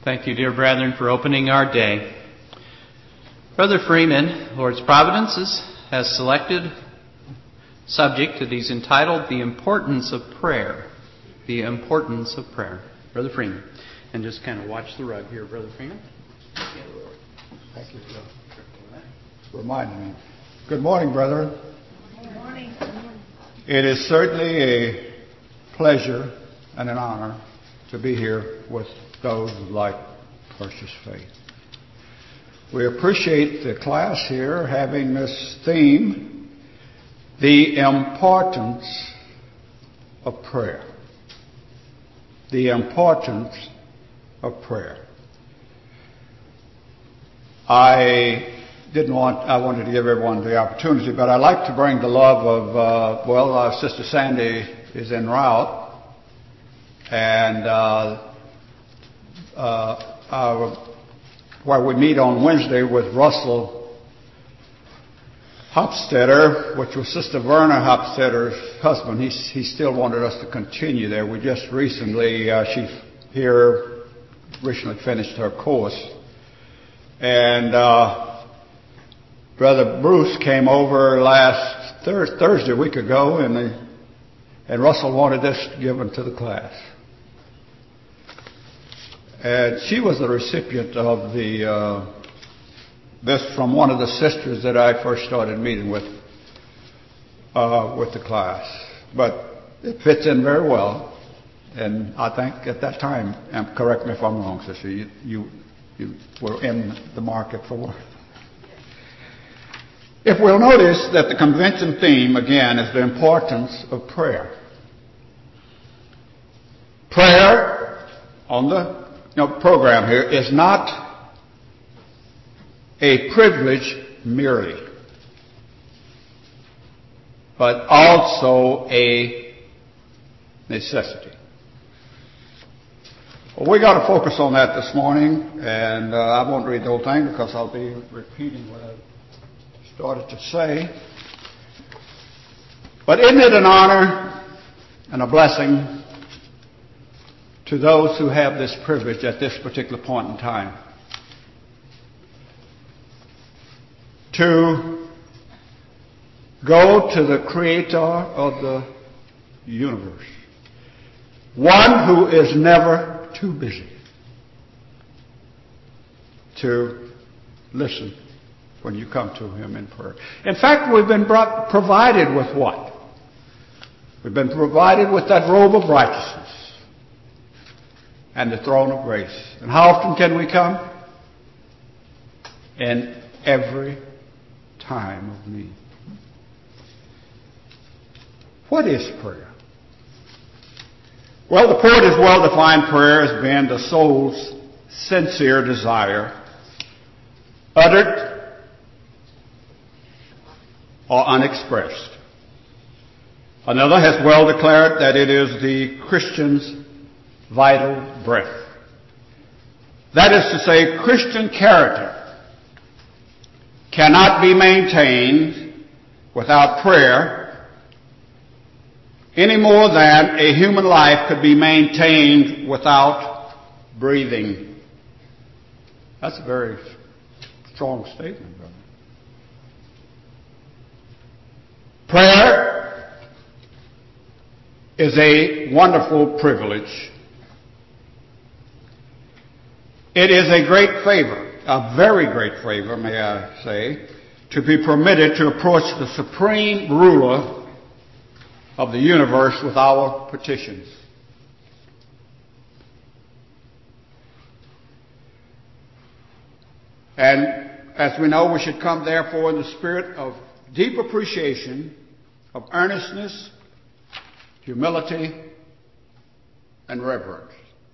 Thank you, dear brethren, for opening our day. Brother Freeman, Lord's Providences, has selected a subject that he's entitled The Importance of Prayer. The Importance of Prayer. Brother Freeman. And just kind of watch the rug here, Brother Freeman. Thank you, Joe. Remind me. Good morning, brethren. Good morning. It is certainly a pleasure and an honor to be here with those of like precious faith. We appreciate the class here having this theme, the importance of prayer. The importance of prayer. I wanted to give everyone the opportunity, but I'd like to bring the love of, Sister Sandy is en route, and where we meet on Wednesday with Russell Hofstetter, which was Sister Verna Hofstetter's husband. He still wanted us to continue there. We just recently, she here recently finished her course. And Brother Bruce came over last Thursday, a week ago, and Russell wanted this given to the class. And she was the recipient of this from one of the sisters that I first started meeting with the class. But it fits in very well. And I think at that time, and correct me if I'm wrong, sister, you were in the market for one. If we'll notice that the convention theme, again, is the importance of prayer. Prayer on the program here is not a privilege merely, but also a necessity. Well, we got to focus on that this morning, and I won't read the whole thing because I'll be repeating what I started to say. But isn't it an honor and a blessing to those who have this privilege at this particular point in time to go to the Creator of the universe, one who is never too busy to listen when you come to Him in prayer. In fact, we've been provided with what? We've been provided with that robe of righteousness and the throne of grace. And how often can we come? In every time of need. What is prayer? Well, the poet has well defined prayer as being the soul's sincere desire, uttered or unexpressed. Another has well declared that it is the Christian's vital breath. That is to say, Christian character cannot be maintained without prayer any more than a human life could be maintained without breathing. That's a very strong statement, brother. Prayer is a wonderful privilege. It is a great favor, a very great favor, may I say, to be permitted to approach the supreme ruler of the universe with our petitions. And as we know, we should come therefore in the spirit of deep appreciation, of earnestness, humility, and reverence.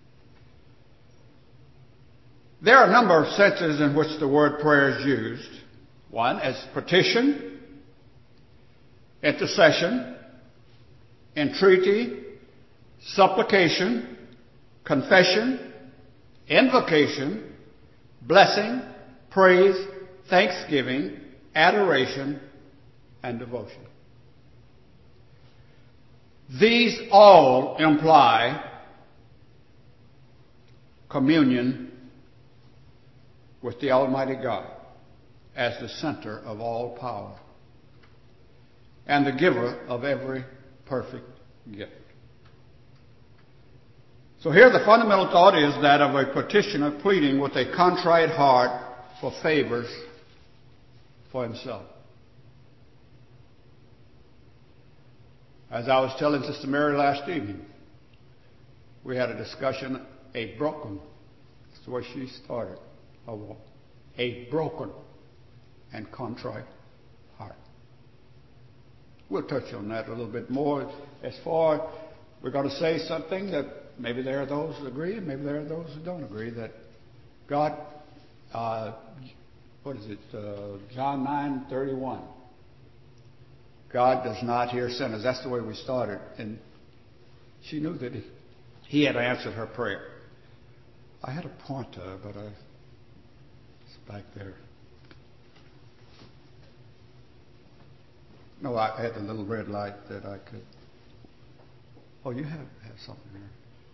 There are a number of senses in which the word prayer is used. One as petition, intercession, entreaty, supplication, confession, invocation, blessing, praise, thanksgiving, adoration, and devotion. These all imply communion with the Almighty God as the center of all power and the giver of every perfect gift. So here the fundamental thought is that of a petitioner pleading with a contrite heart for favors for himself. As I was telling Sister Mary last evening, we had a discussion, a broken, that's the way she started, a broken and contrite heart. We'll touch on that a little bit more. As far, we're going to say something that maybe there are those who agree and maybe there are those who don't agree, that God, John 9:31. God does not hear sinners. That's the way we started. And she knew that he had answered her prayer. I had a pointer, but it's back there. No, I had the little red light that I could. Oh, you have something there.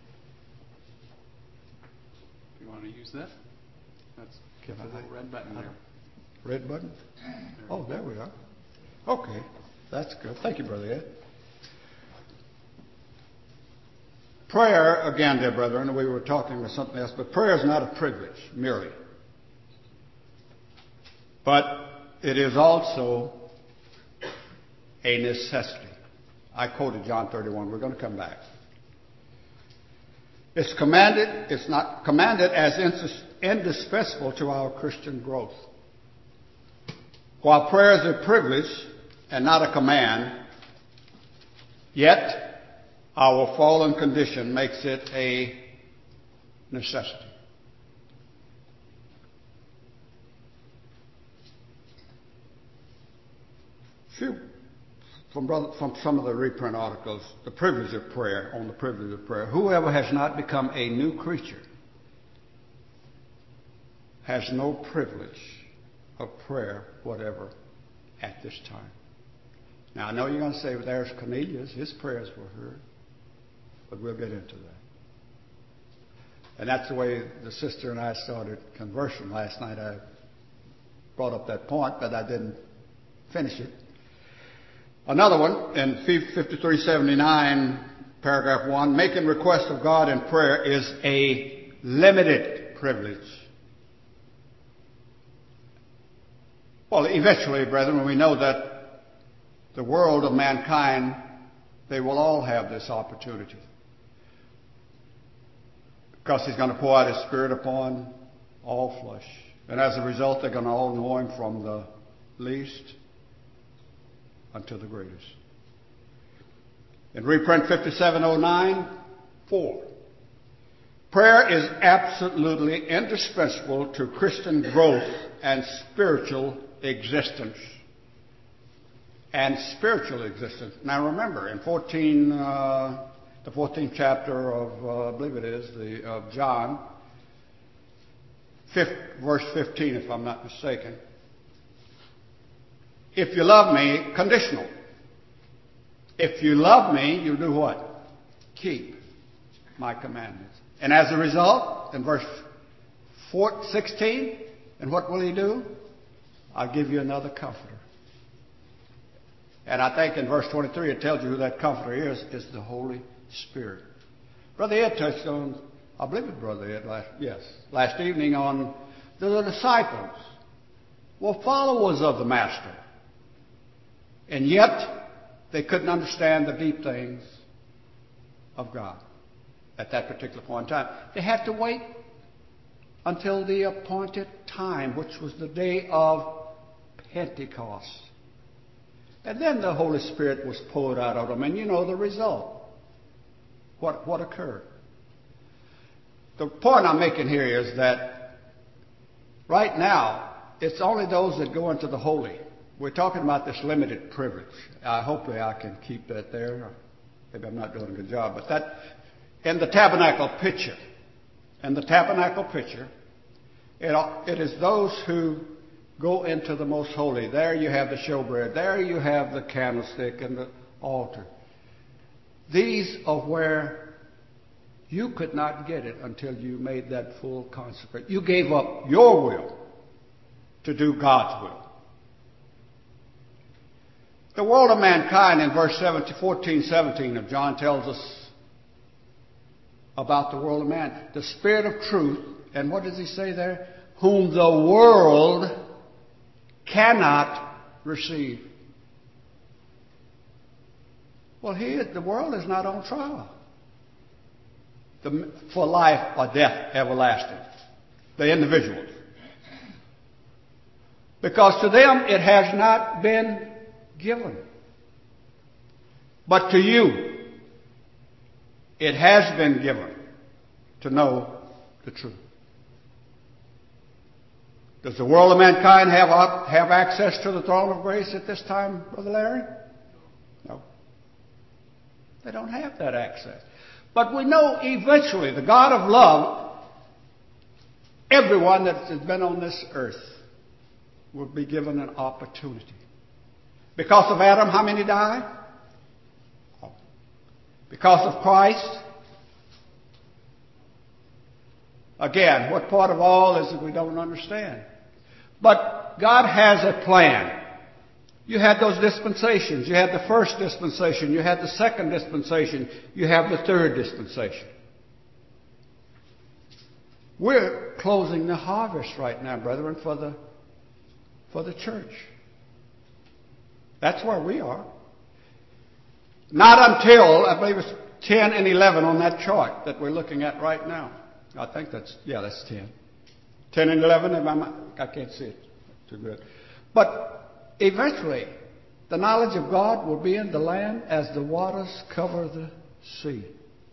If you want to use that, that's the little red button there. Red button? Oh, there we are. Okay, that's good. Thank you, Brother Ed. Prayer, again, dear brethren, we were talking about something else, but prayer is not a privilege merely. But it is also a necessity. I quoted John 31. We're going to come back. It's not commanded as indispensable to our Christian growth. While prayer is a privilege and not a command, yet our fallen condition makes it a necessity. From some of the reprint articles, the privilege of prayer, on the privilege of prayer. Whoever has not become a new creature has no privilege of prayer whatever at this time. Now, I know you're going to say, well, there's Cornelius, his prayers were heard. But we'll get into that. And that's the way the sister and I started conversing last night. I brought up that point, but I didn't finish it. Another one, in 5379, paragraph 1, making request of God in prayer is a limited privilege. Well, eventually, brethren, we know that the world of mankind, they will all have this opportunity. Because He's going to pour out His Spirit upon all flesh. And as a result, they're going to all know Him from the least unto the greatest. In reprint 5709, 4. Prayer is absolutely indispensable to Christian growth and spiritual existence. And spiritual existence. Now remember, in the 14th chapter of, I believe it is, of John, verse 15, if I'm not mistaken. If you love me, conditional. If you love me, you do what? Keep my commandments. And as a result, in verse 16, and what will He do? I'll give you another comforter. And I think in verse 23 it tells you who that comforter is the Holy Spirit. Brother Ed touched on, I believe it was Brother Ed last evening on the disciples. Well, followers of the Master. And yet, they couldn't understand the deep things of God at that particular point in time. They had to wait until the appointed time, which was the day of Pentecost. And then the Holy Spirit was poured out on them. And you know the result. What occurred? The point I'm making here is that right now, it's only those that go into the holy. We're talking about this limited privilege. Hopefully I can keep that there. Maybe I'm not doing a good job. But that, in the tabernacle picture, it is those who go into the most holy. There you have the showbread. There you have the candlestick and the altar. These are where you could not get it until you made that full consecration. You gave up your will to do God's will. The world of mankind in verse 14-17 of John tells us about the world of man. The Spirit of truth, and what does he say there? Whom the world cannot receive. Well, the world is not on trial for life or death everlasting. The individuals. Because to them it has not been given. But to you, it has been given to know the truth. Does the world of mankind have access to the throne of grace at this time, Brother Larry? No. They don't have that access. But we know eventually the God of love, everyone that has been on this earth will be given an opportunity. Because of Adam, how many died? Because of Christ? Again, what part of all is it we don't understand? But God has a plan. You had those dispensations. You had the first dispensation. You had the second dispensation. You have the third dispensation. We're closing the harvest right now, brethren, for the church. That's where we are. Not until, I believe it's 10 and 11 on that chart that we're looking at right now. I think that's 10. 10 and 11, I can't see it too good. But eventually, the knowledge of God will be in the land as the waters cover the sea.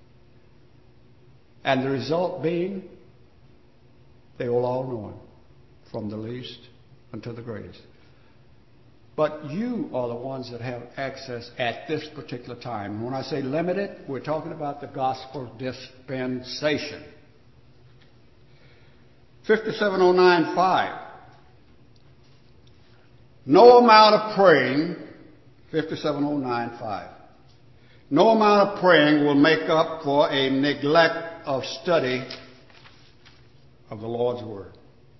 And the result being, they will all know Him, from the least unto the greatest. But you are the ones that have access at this particular time. When I say limited, we're talking about the gospel dispensation. 5709:5. No amount of praying, 5709:5. No amount of praying will make up for a neglect of study of the Lord's Word.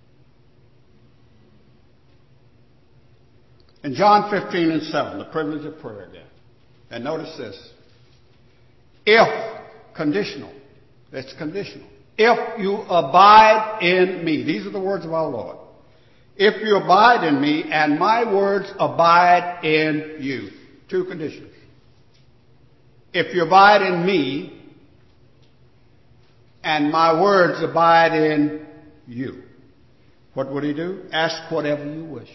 In John 15:7, the privilege of prayer again. And notice this. If, conditional, it's conditional. If you abide in me, these are the words of our Lord. If you abide in me and my words abide in you. Two conditions. If you abide in me and my words abide in you. What would he do? Ask whatever you wish.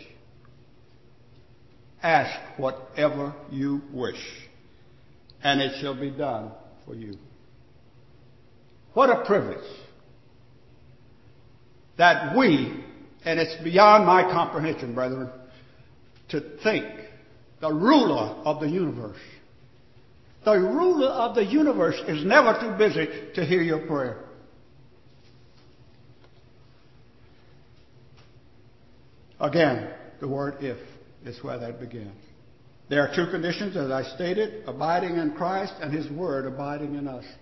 Ask whatever you wish, and it shall be done for you. What a privilege that we, and it's beyond my comprehension, brethren, to think the ruler of the universe is never too busy to hear your prayer. Again, the word if. Is where that begins. There are two conditions, as I stated, abiding in Christ and His Word abiding in us.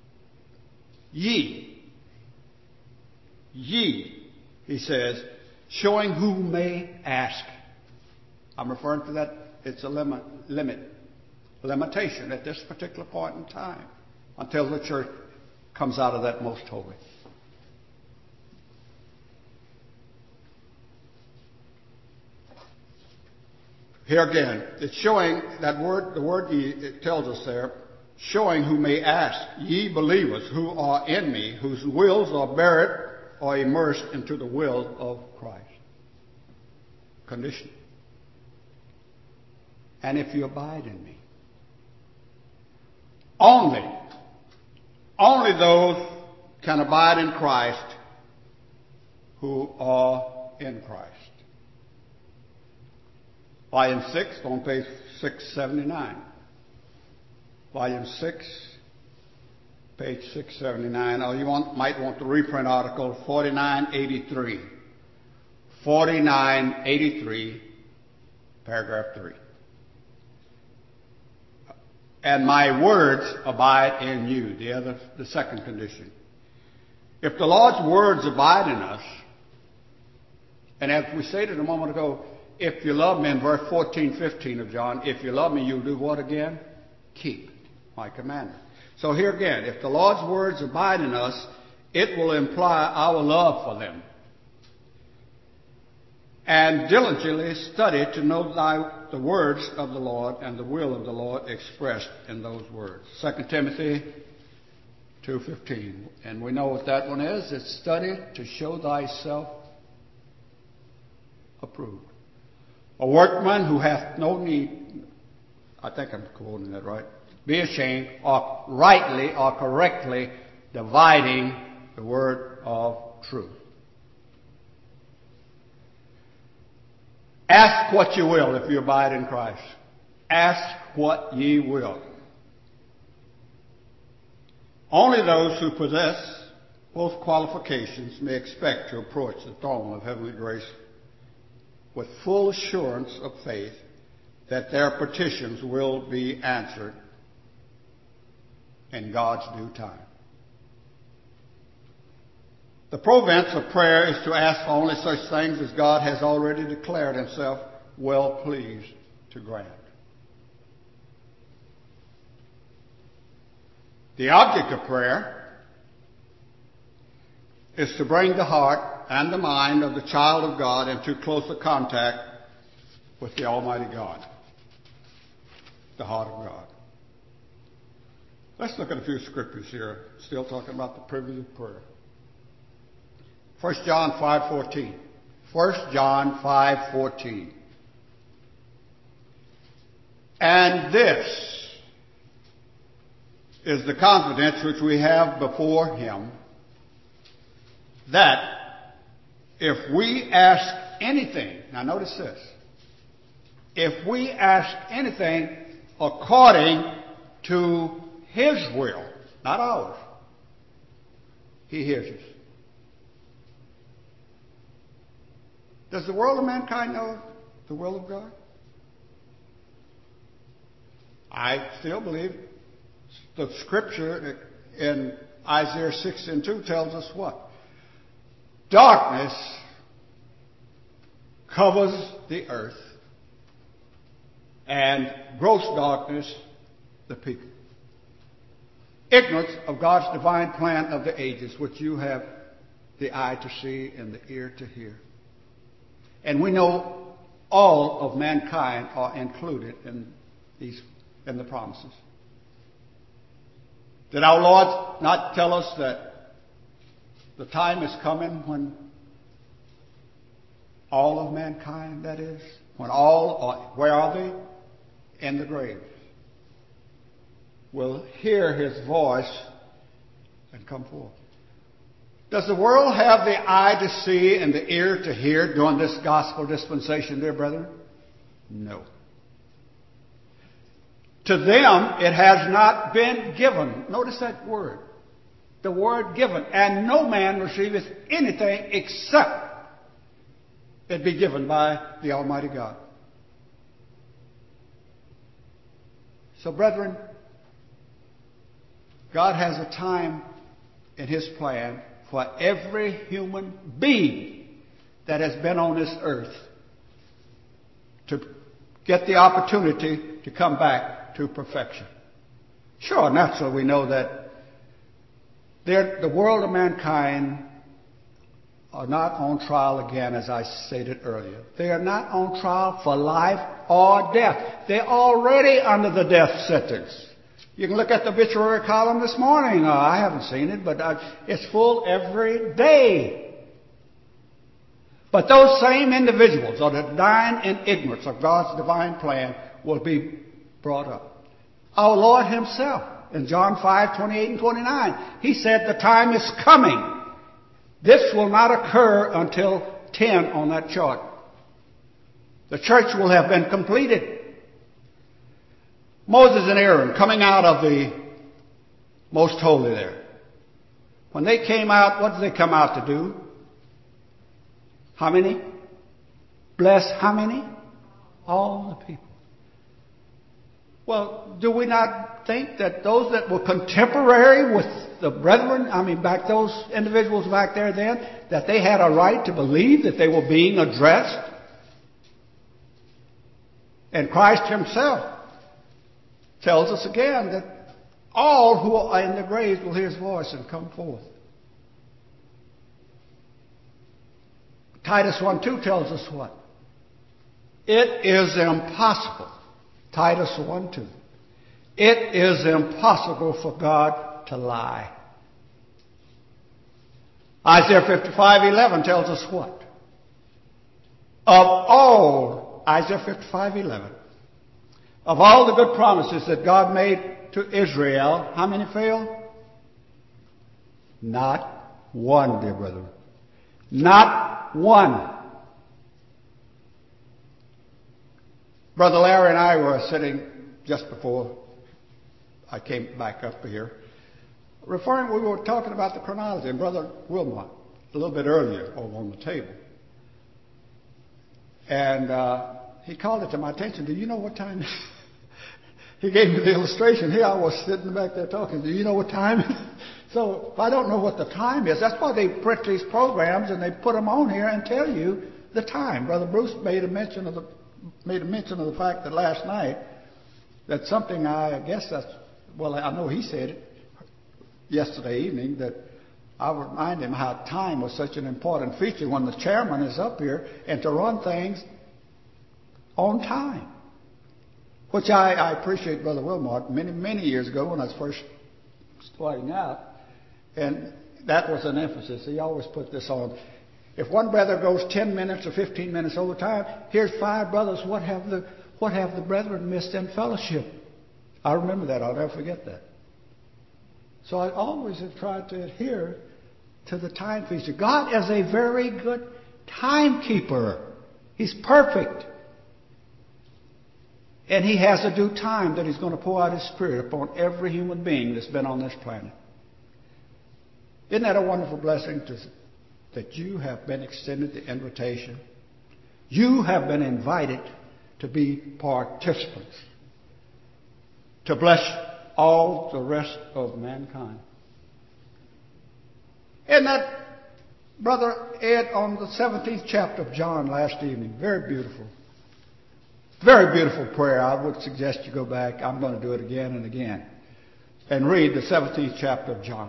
Ye, he says, showing who may ask. I'm referring to that, it's a limitation at this particular point in time, until the church comes out of that most holy. Here again, it's showing that word, the word ye, it tells us there, showing who may ask, ye believers who are in me, whose wills are buried or immersed into the will of Christ. Condition. And if you abide in me. Only those can abide in Christ who are in Christ. Volume 6 on page 679. Volume 6, page 679. Or you might want the reprint article 4983. 4983, paragraph 3. And my words abide in you. The second condition. If the Lord's words abide in us, And as we stated a moment ago, if you love me, in verse 14, 15 of John, if you love me, you'll do what again? Keep my commandments. So here again, if the Lord's words abide in us, it will imply our love for them. And diligently study to know the words of the Lord and the will of the Lord expressed in those words. 2 Timothy 2:15. And we know what that one is. It's study to show thyself approved. A workman who hath no need, I think I'm quoting that right, be ashamed, or rightly or correctly dividing the word of truth. Ask what you will if you abide in Christ. Ask what ye will. Only those who possess both qualifications may expect to approach the throne of heavenly grace with full assurance of faith that their petitions will be answered in God's due time. The province of prayer is to ask for only such things as God has already declared himself well pleased to grant. The object of prayer is to bring the heart and the mind of the child of God into closer contact with the Almighty God, the heart of God. Let's look at a few scriptures here, still talking about the privilege of prayer. 1 John 5:14. 1 John 5:14. And this is the confidence which we have before him, that if we ask anything, now notice this, if we ask anything according to his will, not ours, he hears us. Does the world of mankind know the will of God? I still believe the scripture in Isaiah 6:2 tells us what? Darkness covers the earth, and gross darkness the people. Ignorance of God's divine plan of the ages, which you have the eye to see and the ear to hear. And we know all of mankind are included in the promises. Did our Lord not tell us that the time is coming when all of mankind, that is, when where are they? In the graves, will hear his voice and come forth. Does the world have the eye to see and the ear to hear during this gospel dispensation, dear brethren? No. To them it has not been given. Notice that word. The word given. And no man receiveth anything except it be given by the Almighty God. So, brethren, God has a time in his plan for every human being that has been on this earth to get the opportunity to come back to perfection. Sure, naturally we know that the world of mankind are not on trial again, as I stated earlier. They are not on trial for life or death. They're already under the death sentence. You can look at the obituary column this morning. I haven't seen it, but it's full every day. But those same individuals that are dying in ignorance of God's divine plan will be brought up. Our Lord himself, in John 5:28 and 29, he said the time is coming. This will not occur until 10 on that chart. The church will have been completed. Moses and Aaron coming out of the most holy there. When they came out, what did they come out to do? How many? Bless how many? All the people. Well, do we not think that those that were contemporary with the brethren, those individuals back there then, that they had a right to believe that they were being addressed? And Christ himself tells us again that all who are in the graves will hear his voice and come forth. Titus 1:2 tells us what? It is impossible. Titus 1:2. It is impossible for God to lie. Isaiah 55:11 tells us what? Isaiah 55:11. Of all the good promises that God made to Israel, how many failed? Not one, dear brethren. Not one. Brother Larry and I were sitting just before I came back up here, we were talking about the chronology, and Brother Wilmot, a little bit earlier, over on the table. And he called it to my attention, do you know what time it is? He gave me the illustration. Here I was sitting back there talking, do you know what time it is? So if I don't know what the time is, that's why they print these programs and they put them on here and tell you the time. Brother Bruce made a mention of the fact that last night, that something I know he said it yesterday evening, that I would remind him how time was such an important feature when the chairman is up here and to run things on time. Which I appreciate Brother Wilmot many, many years ago when I was first starting out. And that was an emphasis. He always put this on. If one brother goes 10 minutes or 15 minutes over time, here's 5 brothers. What have the brethren missed in fellowship? I remember that. I'll never forget that. So I always have tried to adhere to the time feature. God is a very good timekeeper. He's perfect. And he has a due time that he's going to pour out his Spirit upon every human being that's been on this planet. Isn't that a wonderful blessing that you have been extended the invitation? You have been invited to be participants, to bless all the rest of mankind. Isn't that, Brother Ed, on the 17th chapter of John last evening? Very beautiful. Very beautiful prayer. I would suggest you go back. I'm going to do it again and again. And read the 17th chapter of John.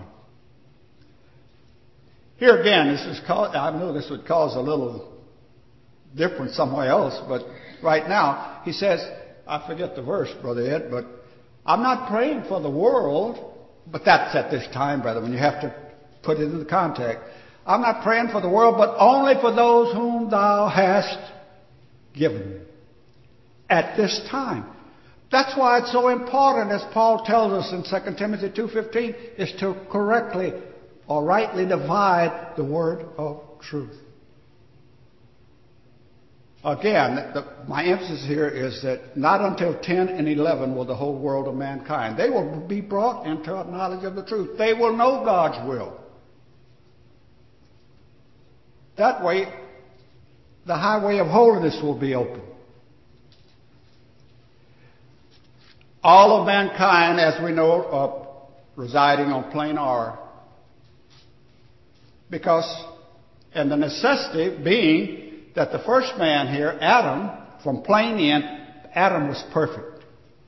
Here again, I know this would cause a little difference somewhere else, but right now, he says, I forget the verse, Brother Ed, but I'm not praying for the world, but that's at this time, brother, when you have to put it in the context. I'm not praying for the world, but only for those whom thou hast given at this time. That's why it's so important, as Paul tells us in 2 Timothy 2:15, is to correctly or rightly divide the word of truth. Again, my emphasis here is that not until 10 and 11 will the whole world of mankind. They will be brought into a knowledge of the truth. They will know God's will. That way, the highway of holiness will be open. All of mankind, as we know, are residing on plain R. And the necessity being that the first man here, Adam, from plain in, Adam was perfect.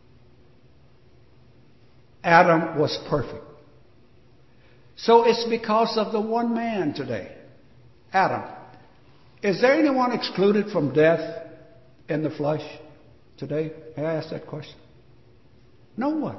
Adam was perfect. So it's because of the one man today, Adam. Is there anyone excluded from death in the flesh today? May I ask that question? No one.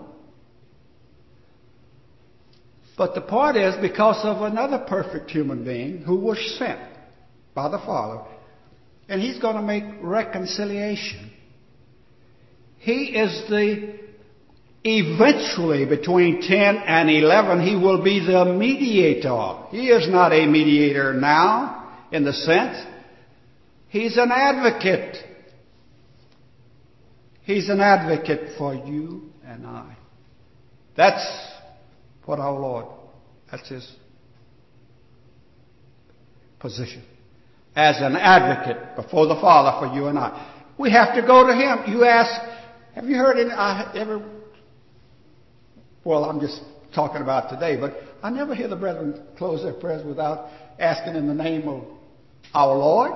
But the point is, because of another perfect human being who was sent by the Father, and he's going to make reconciliation. He is eventually between 10 and 11, he will be the mediator. He is not a mediator now, in the sense. He's an advocate. He's an advocate for you and I. That's what our Lord, that's his position. As an advocate before the Father for you and I. We have to go to him. You ask, Have you heard well, I'm just talking about today, but I never hear the brethren close their prayers without asking in the name of our Lord.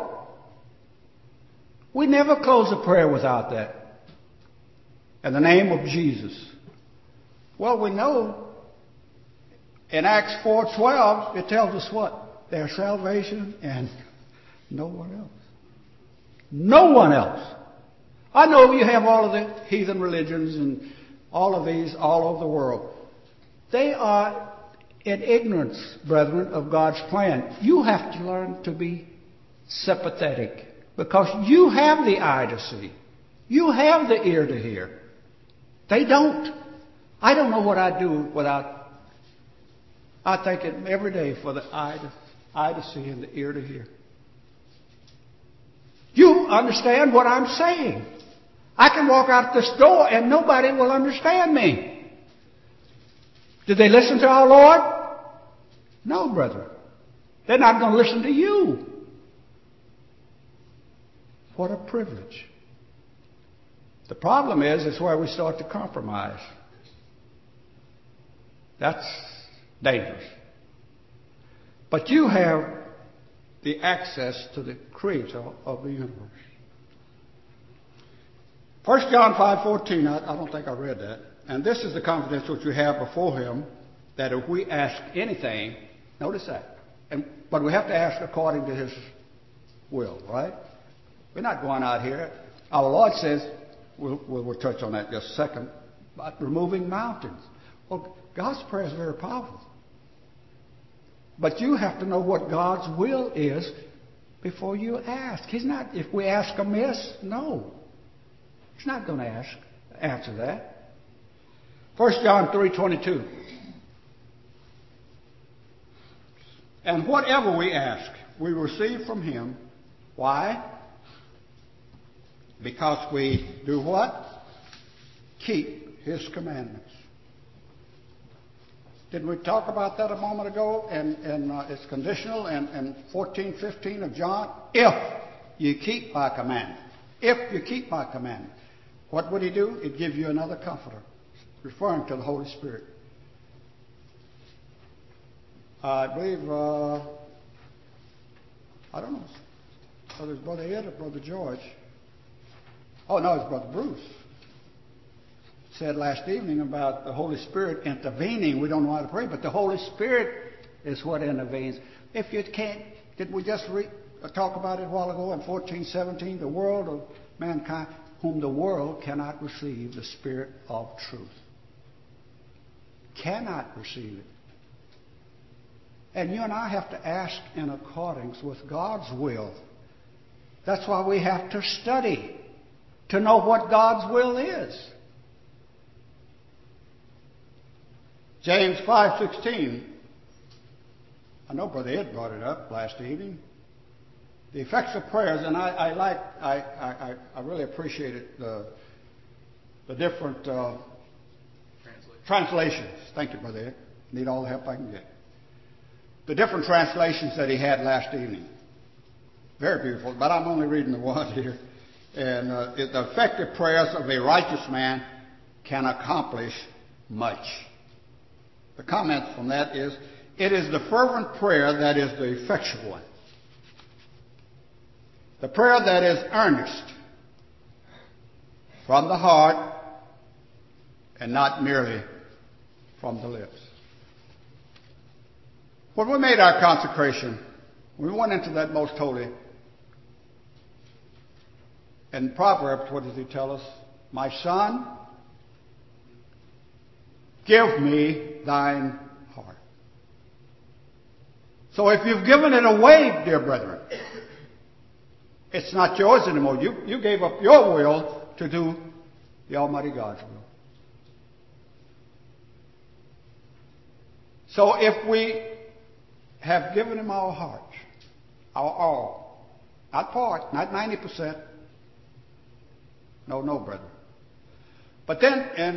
We never close a prayer without that. In the name of Jesus. Well, we know in Acts 4:12, it tells us what? Their salvation and no one else. No one else. I know you have all of the heathen religions and all of these all over the world. They are in ignorance, brethren, of God's plan. You have to learn to be sympathetic because you have the eye to see. You have the ear to hear. They don't. I don't know what I'd do without. I thank it every day for the eye to see and the ear to hear. You understand what I'm saying. I can walk out this door and nobody will understand me. Did they listen to our Lord? No, brother. They're not going to listen to you. What a privilege. The problem is where we start to compromise. That's dangerous. But you have the access to the Creator of the universe. 1 John 5:14, I don't think I read that. And this is the confidence which we have before Him, that if we ask anything, notice that, but we have to ask according to His will, right? We're not going out here. Our Lord says, we'll touch on that in just a second, about removing mountains. Well, God's prayer is very powerful. But you have to know what God's will is before you ask. He's not, if we ask amiss, no. He's not going to answer that. 1 John 3:22. And whatever we ask, we receive from Him. Why? Because we do what? Keep His commandments. Didn't we talk about that a moment ago? And it's conditional and 14:15 of John. If you keep my commandment. If you keep my commandment. What would He do? He'd give you another comforter. Referring to the Holy Spirit. I believe, I don't know, whether it's Brother Ed or Brother George. Oh, no, it's Brother Bruce. Said last evening about the Holy Spirit intervening. We don't know how to pray, but the Holy Spirit is what intervenes. If you can't, did we just talk about it a while ago in 14:17? The world of mankind, whom the world cannot receive, the Spirit of truth. Cannot receive it. And you and I have to ask in accordance with God's will. That's why we have to study to know what God's will is. James 5:16. I know Brother Ed brought it up last evening. The effects of prayers, and I really appreciated the different translations. Thank you, Brother Ed. Need all the help I can get. The different translations that he had last evening. Very beautiful, but I'm only reading the one here. And the effective prayers of a righteous man can accomplish much. The comment from that is, it is the fervent prayer that is the effectual one. The prayer that is earnest from the heart and not merely from the lips. When we made our consecration, we went into that most holy. In Proverbs, what does he tell us? My son, give me thine heart. So if you've given it away, dear brethren, it's not yours anymore. You gave up your will to do the Almighty God's will. So if we have given Him our heart, our all, not part, not 90%. No, brethren. But then in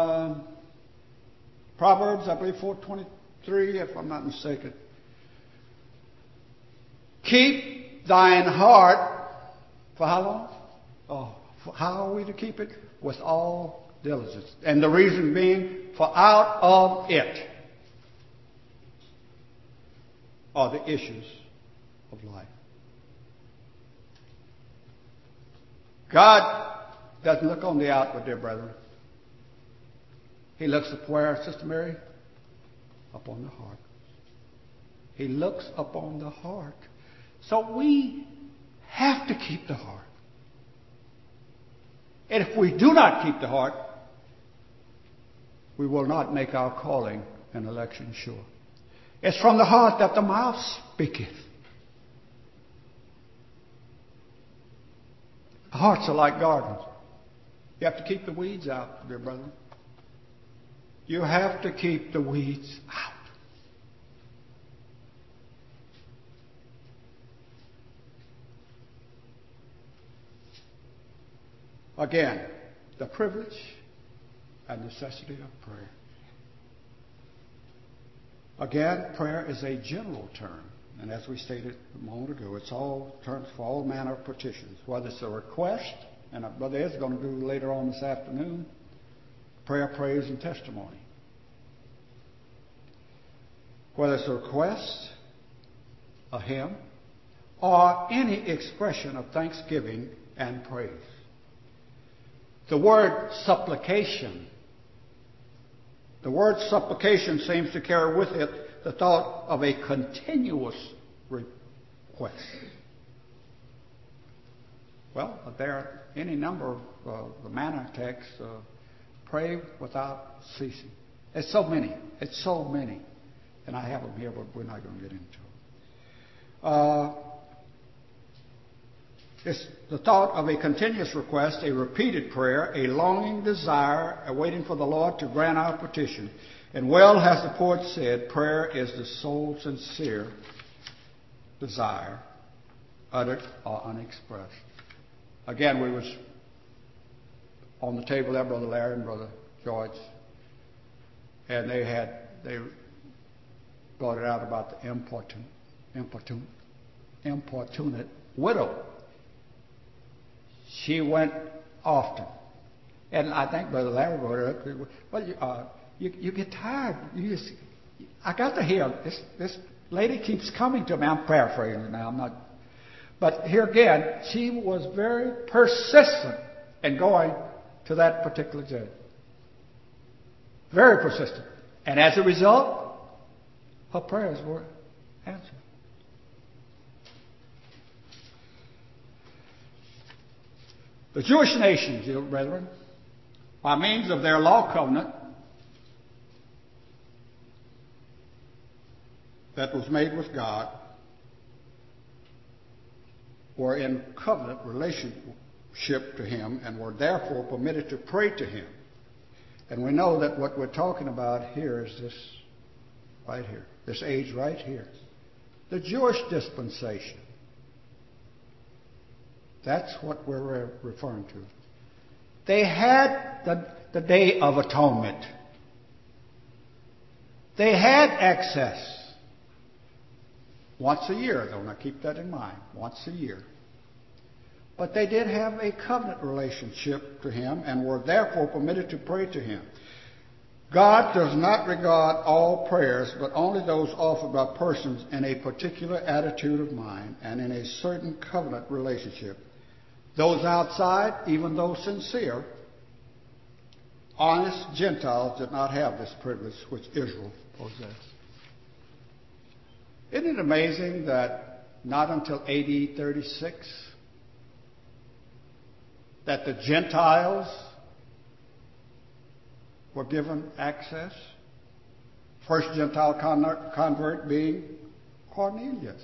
Proverbs, I believe 4:23, if I'm not mistaken, keep thine heart for how long? Oh, how are we to keep it? with all diligence. And the reason being, for out of it are the issues of life. God doesn't look on the outward, dear brethren. He looks up where, Sister Mary? Upon the heart. He looks upon the heart. So we have to keep the heart. And if we do not keep the heart, we will not make our calling and election sure. It's from the heart that the mouth speaketh. Hearts are like gardens. You have to keep the weeds out, dear brethren. You have to keep the weeds out. Again, the privilege and necessity of prayer. Again, prayer is a general term. And as we stated a moment ago, it's all terms for all manner of petitions. Whether it's a request, and our Brother Ed's going to do later on this afternoon, prayer, praise, and testimony. Whether it's a request, a hymn, or any expression of thanksgiving and praise. The word supplication seems to carry with it the thought of a continuous request. Well, there are any number of the manner texts, pray without ceasing. It's so many. And I have them here, but we're not going to get into them. It's the thought of a continuous request, a repeated prayer, a longing desire, awaiting for the Lord to grant our petition. And well has the poet said, prayer is the soul's sincere desire, uttered or unexpressed. Again, we was on the table there, Brother Larry and Brother George, and they brought it out about the importunate widow. She went often. And I think Brother Larry brought it up. Well, you get tired. I got to hear this lady keeps coming to me. I'm paraphrasing now. I'm not. But here again, she was very persistent in going to that particular judge. Very persistent. And as a result, her prayers were answered. The Jewish nation, dear brethren, by means of their law covenant that was made with God, were in covenant relationship to Him and were therefore permitted to pray to Him. And we know that what we're talking about here is this right here, this age right here. The Jewish dispensation. That's what we're referring to. They had the Day of Atonement. They had access. Once a year, though. Now keep that in mind. Once a year. But they did have a covenant relationship to Him and were therefore permitted to pray to Him. God does not regard all prayers, but only those offered by persons in a particular attitude of mind and in a certain covenant relationship. Those outside, even though sincere, honest Gentiles did not have this privilege which Israel possessed. Isn't it amazing that not until AD 36 that the Gentiles were given access? First Gentile convert being Cornelius.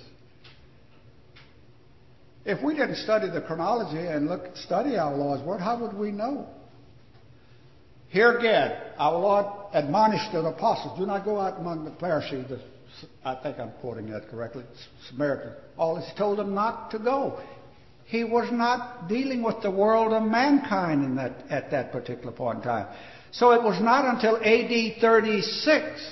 If we didn't study the chronology and study our Lord's Word, how would we know? Here again, our Lord admonished the apostles, do not go out among the Pharisees, I think I'm quoting that correctly, Samaritans. He told them not to go. He was not dealing with the world of mankind at that particular point in time. So it was not until AD 36.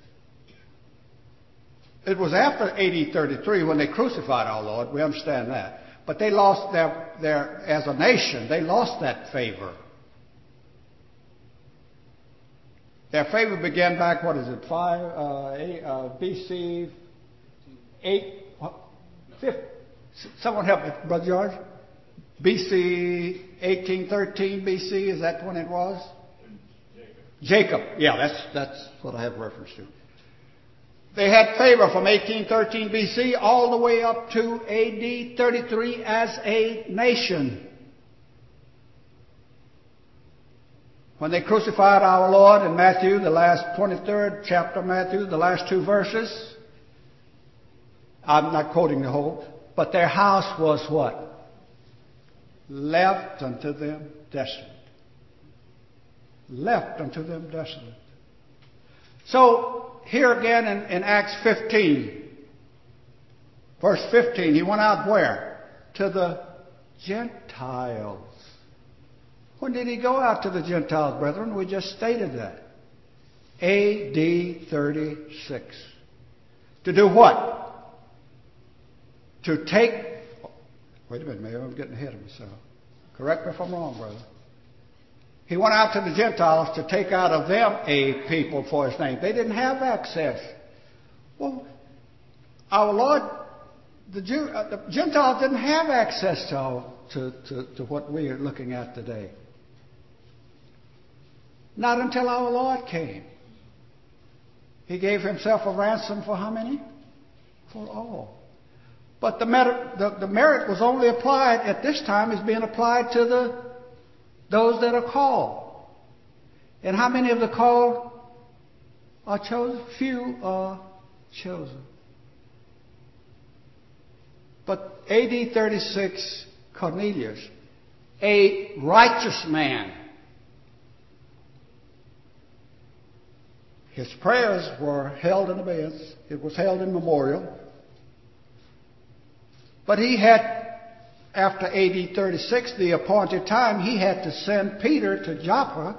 It was after AD 33 when they crucified our Lord. We understand that. But they lost their as a nation, they lost that favor. Their favor began back, what is it, BC 8, 5, someone help me, Brother George? BC 1813 BC, is that when it was? Jacob. Yeah, that's what I have reference to. They had favor from 1813 BC all the way up to AD 33 as a nation. When they crucified our Lord in Matthew, the last 23rd chapter of Matthew, the last 2 verses, I'm not quoting the whole, but their house was what? Left unto them desolate. Left unto them desolate. So, here again in Acts 15, verse 15, he went out where? To the Gentiles. When did he go out to the Gentiles, brethren? We just stated that. AD 36. To do what? To take... Wait a minute, maybe I'm getting ahead of myself. Correct me if I'm wrong, brother. He went out to the Gentiles to take out of them a people for his name. They didn't have access. Well, our Lord, the Gentiles didn't have access to what we are looking at today. Not until our Lord came. He gave himself a ransom for how many? For all. But the merit was only applied at this time, is being applied to those that are called. And how many of the called are chosen? Few are chosen. But AD 36, Cornelius, a righteous man, his prayers were held in abeyance. It was held in memorial. But he had, after AD 36, the appointed time, he had to send Peter to Joppa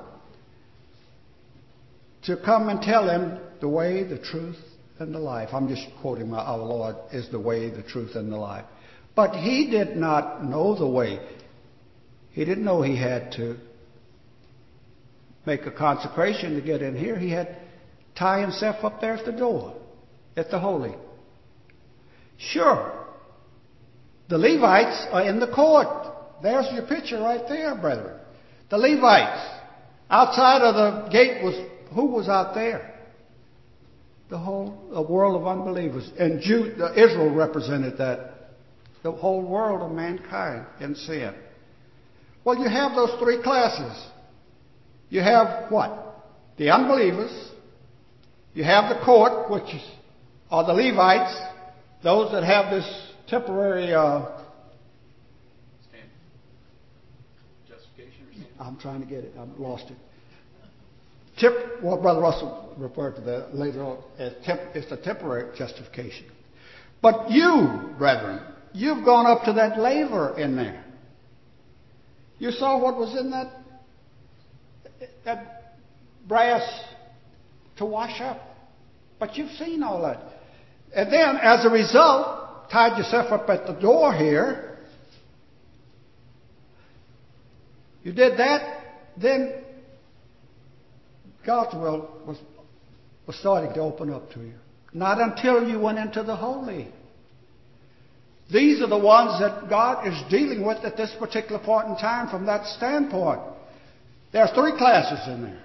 to come and tell him the way, the truth, and the life. I'm just quoting our Lord is the way, the truth, and the life. But he did not know the way. He didn't know he had to make a consecration to get in here. He had to tie himself up there at the door, at the holy. Sure. The Levites are in the court. There's your picture right there, brethren. The Levites. Outside of the gate was, who was out there? The world of unbelievers. And Israel represented that. The whole world of mankind in sin. Well, you have those 3 classes. You have what? The unbelievers. You have the court, which are the Levites. Those that have this temporary justification or something? I'm trying to get it. I've lost it. Well, Brother Russell referred to that later on as it's a temporary justification. But you, brethren, you've gone up to that laver in there. You saw what was in that brass to wash up. But you've seen all that. And then, as a result, tied yourself up at the door here. You did that, then God's will was starting to open up to you. Not until you went into the holy. These are the ones that God is dealing with at this particular point in time from that standpoint. There are 3 classes in there.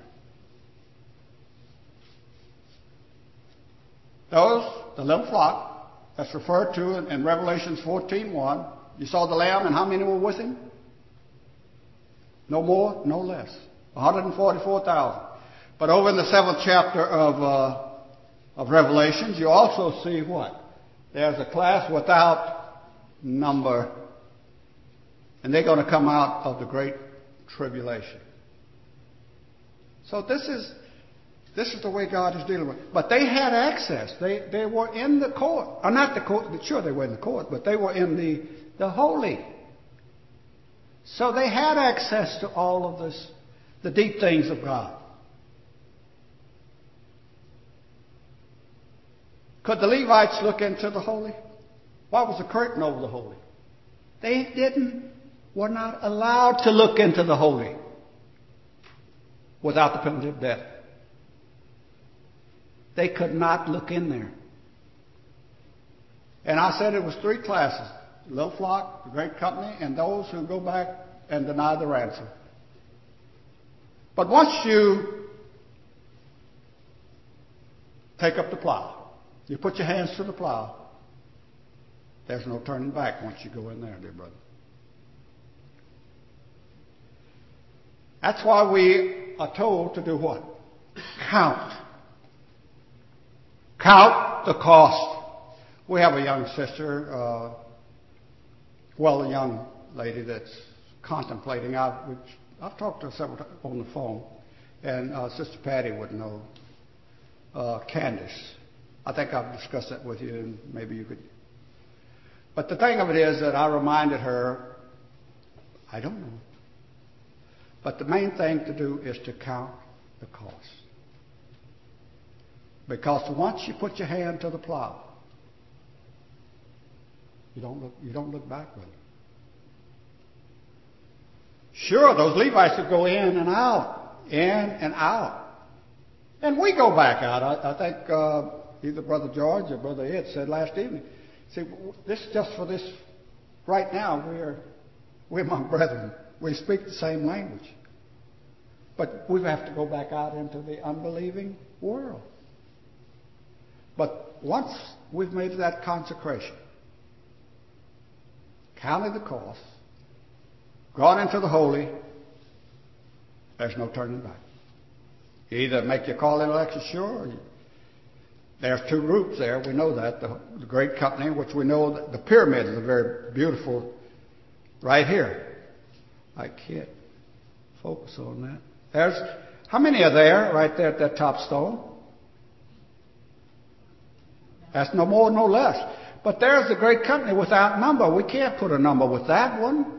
Those, the little flock, that's referred to in Revelation 14:1. You saw the Lamb, and how many were with him? No more, no less. 144,000. But over in the 7th chapter of Revelations, you also see what? There's a class without number. And they're going to come out of the great tribulation. So this is the way God is dealing with it. But they had access. They were in the court. Or not the court. Sure, they were in the court, but they were in the holy. So they had access to all of this, the deep things of God. Could the Levites look into the holy? Why was the curtain over the holy? They were not allowed to look into the holy without the penalty of death. They could not look in there. And I said it was 3 classes: the little flock, the great company, and those who go back and deny the ransom. But once you take up the plow, you put your hands to the plow, there's no turning back once you go in there, dear brother. That's why we are told to do what? Count. Count the cost. We have a young sister, a young lady that's contemplating. I've talked to her several times on the phone, and Sister Patty would know. Candace. I think I've discussed that with you, and maybe you could. But the thing of it is that I reminded her, I don't know. But the main thing to do is to count the cost. Because once you put your hand to the plow, you don't look backward. Sure, those Levites would go in and out, in and out. And we go back out. I think either Brother George or Brother Ed said last evening, see, this is just for this. Right now, we're among brethren. We speak the same language. But we have to go back out into the unbelieving world. But once we've made that consecration, counted the cost, gone into the holy, there's no turning back. You either make your call in election sure. There's 2 groups there. We know that. The great company, which we know that the pyramids are very beautiful right here. I can't focus on that. How many are there right there at that top stone? That's no more, no less. But there's the great company without number. We can't put a number with that one.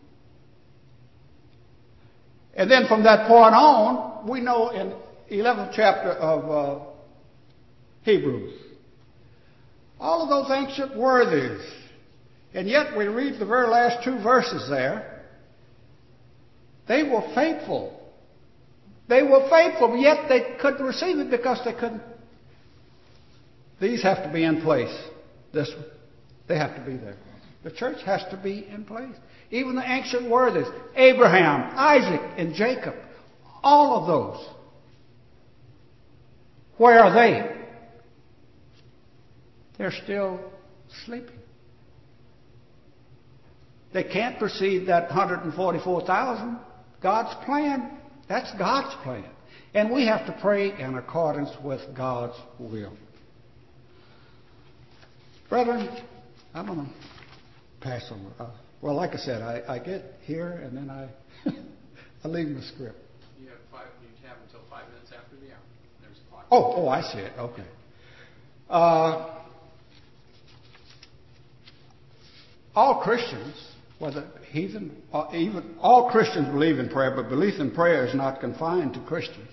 And then from that point on, we know in 11th chapter of Hebrews, all of those ancient worthies. And yet we read the very last 2 verses there. They were faithful. They were faithful, but yet they couldn't receive it because they couldn't. These have to be in place. They have to be there. The church has to be in place. Even the ancient worthies, Abraham, Isaac, and Jacob, all of those. Where are they? They're still sleeping. They can't perceive that 144,000. God's plan, that's God's plan. And we have to pray in accordance with God's will. Brethren, I'm going to pass on. Well, like I said, I get here and then I leave the script. You have until 5 minutes after the hour. There's a clock. Oh, I see it. Okay. All Christians, whether heathen, even all Christians believe in prayer, but belief in prayer is not confined to Christians.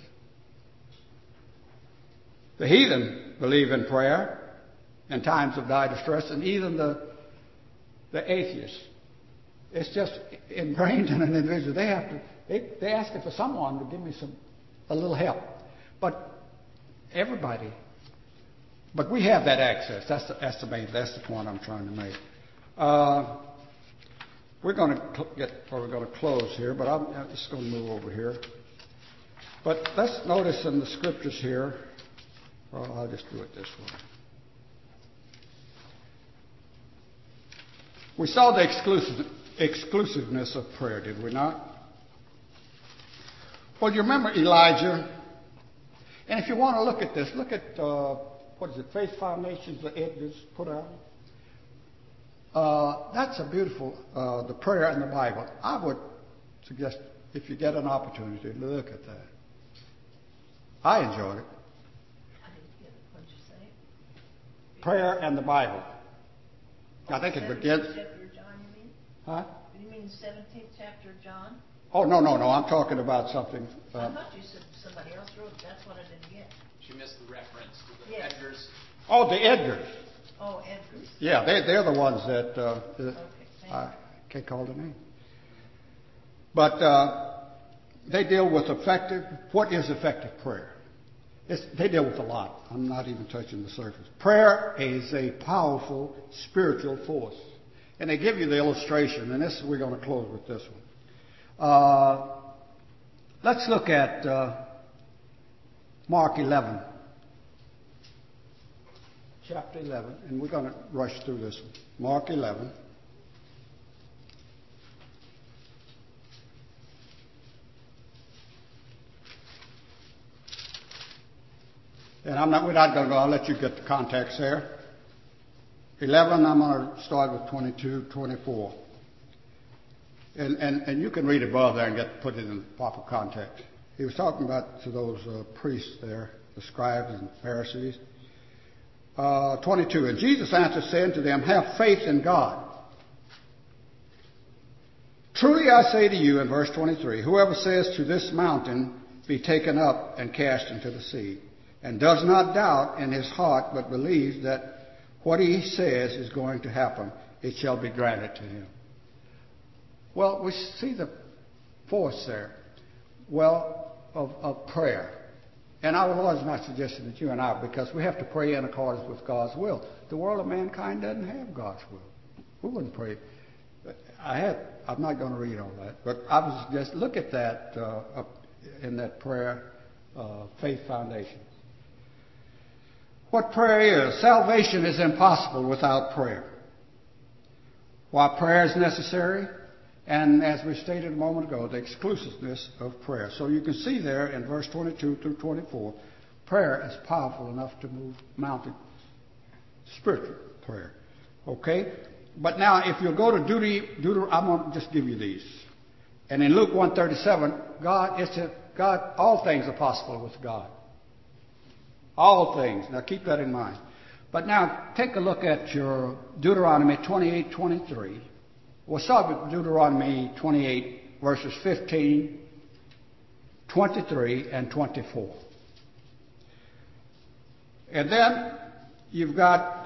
The heathen believe in prayer in times of dire distress, and even the atheists. It's just ingrained in an individual. They ask for someone to give me a little help. But everybody. But we have that access. That's the point I'm trying to make. We're going to close here, but I'm just going to move over here. But let's notice in the scriptures here. Well, I'll just do it this way. We saw the exclusiveness of prayer, did we not? Well, you remember Elijah. And if you want to look at this, look at, Faith Foundations, the Edgars put out. That's a beautiful, the prayer in the Bible. I would suggest, if you get an opportunity, look at that. I enjoyed it. I didn't get it. What did you say? Prayer and the Bible. I think it begins. 17th chapter of John, you mean? Huh? You mean the 17th chapter of John? Oh, no. I'm talking about something. I thought you said somebody else wrote it. That's what I didn't get. She missed the reference to the Yes. Edgars. Oh, the Edgars. Oh, Edgars. Yeah, they're the ones that Okay, thank I can't call the name. But they deal with what is effective prayer. They deal with a lot. I'm not even touching the surface. Prayer is a powerful spiritual force. And they give you the illustration, and we're going to close with this one. Let's look at Mark 11. Chapter 11, and we're going to rush through this one. Mark 11. And we're not going to go, I'll let you get the context there. 11, I'm going to start with 22, 24. And you can read above there and put it in the proper context. He was talking about to those priests there, the scribes and Pharisees. 22, and Jesus answered, saying to them, have faith in God. Truly I say to you, in verse 23, whoever says to this mountain, be taken up and cast into the sea, and does not doubt in his heart, but believes that what he says is going to happen, it shall be granted to him. Well, we see the force there, of prayer. And our Lord is not suggesting that you and I, because we have to pray in accordance with God's will. The world of mankind doesn't have God's will. We wouldn't pray. I'm not going to read all that, but I was just look at that in that prayer, faith foundation. What prayer is? Salvation is impossible without prayer. Why prayer is necessary? And as we stated a moment ago, the exclusiveness of prayer. So you can see there in verse 22 through 24, prayer is powerful enough to move mountain spiritual prayer. Okay? But now if you go to Deuteronomy, I'm going to just give you these. And in Luke 1:37, God, all things are possible with God. All things. Now keep that in mind. But now take a look at your Deuteronomy 28:23. We'll start with Deuteronomy 28, verses 15, 23, and 24. And then you've got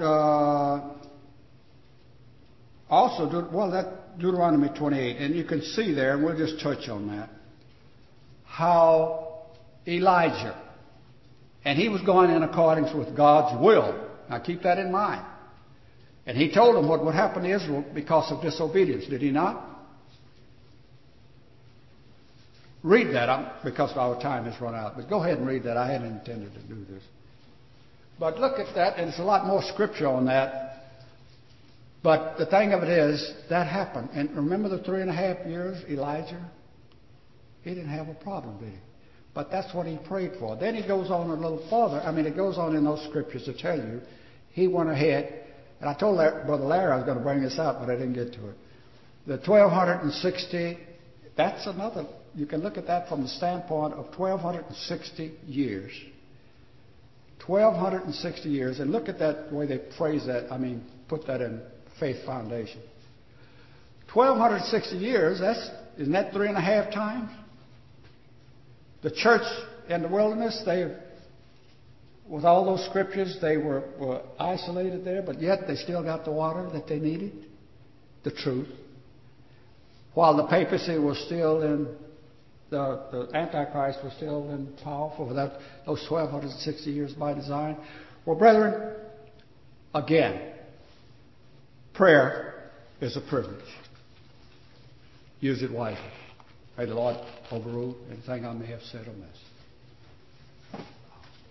that Deuteronomy 28, and you can see there, and we'll just touch on that, how Elijah, and he was going in accordance with God's will. Now keep that in mind. And he told them what would happen to Israel because of disobedience. Did he not? Read that, because our time has run out. But go ahead and read that. I hadn't intended to do this. But look at that, and there's a lot more scripture on that. But the thing of it is, that happened. And remember the 3.5 years, Elijah? He didn't have a problem, did he? But that's what he prayed for. Then he goes on a little further. It goes on in those scriptures to tell you, he went ahead. And I told Brother Larry I was going to bring this out, but I didn't get to it. The 1,260, that's another, you can look at that from the standpoint of 1,260 years. 1,260 years. And look at that, the way they phrase that, put that in faith foundation. 1,260 years, isn't that 3.5 times? The church in the wilderness, with all those scriptures, they were isolated there, but yet they still got the water that they needed, the truth. While the papacy was still in, the Antichrist was still in power for those 1,260 years by design. Well, brethren, again, prayer is a privilege. Use it wisely. May the Lord overrule anything I may have said amiss.